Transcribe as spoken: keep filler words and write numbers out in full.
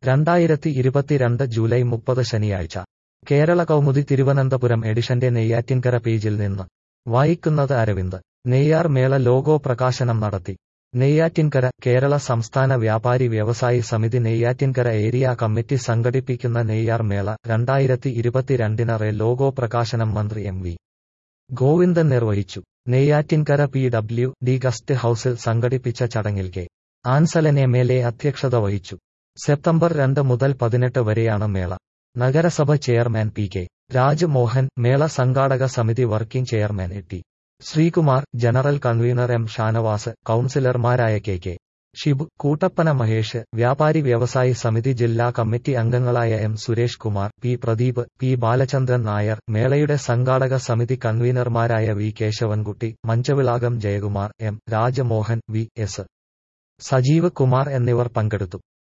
രണ്ടായിരത്തി ഇരുപത്തിരണ്ട് ജൂലൈ മുപ്പത് ശനിയാഴ്ച കേരള കൗമുദി തിരുവനന്തപുരം എഡിഷന്റെ നെയ്യാറ്റിൻകര പേജിൽ നിന്ന് വായിക്കുന്നത് അരവിന്ദ്. നെയ്യാർ മേള ലോഗോ പ്രകാശനം നടത്തി. നെയ്യാറ്റിൻകര. കേരള സംസ്ഥാന വ്യാപാരി വ്യവസായി സമിതി നെയ്യാറ്റിൻകര ഏരിയ കമ്മിറ്റി സംഘടിപ്പിക്കുന്ന നെയ്യാർ മേള രണ്ടായിരത്തി ഇരുപത്തിരണ്ടിനറെ ലോഗോ പ്രകാശനം മന്ത്രി എം വി ഗോവിന്ദൻ നിർവഹിച്ചു. Neyyattinkara P W D guest ഹൌസിൽ സംഘടിപ്പിച്ച ചടങ്ങിൽ K Ansalan M L A അധ്യക്ഷത വഹിച്ചു. സെപ്റ്റംബർ രണ്ട് മുതൽ പതിനെട്ട് വരെയാണ് മേള. നഗരസഭ ചെയർമാൻ പി കെ രാജ്മോഹൻ, മേള സംഘാടക സമിതി working chairman A T Sreekumar, general convener M Shanavas, കൌൺസിലർമാരായ കെ കെ ഷിബു, കൂട്ടപ്പന മഹേഷ്, വ്യാപാരി വ്യവസായി സമിതി ജില്ലാ കമ്മിറ്റി അംഗങ്ങളായ M Suresh Kumar, P Pradeep, P Balachandran Nair, മേളയുടെ സംഘാടക സമിതി കൺവീനർമാരായ V Kesavankutty, Manchavilakam Jayakumar, M Rajmohan, V S Sajeev Kumar എന്നിവർ പങ്കെടുത്തു.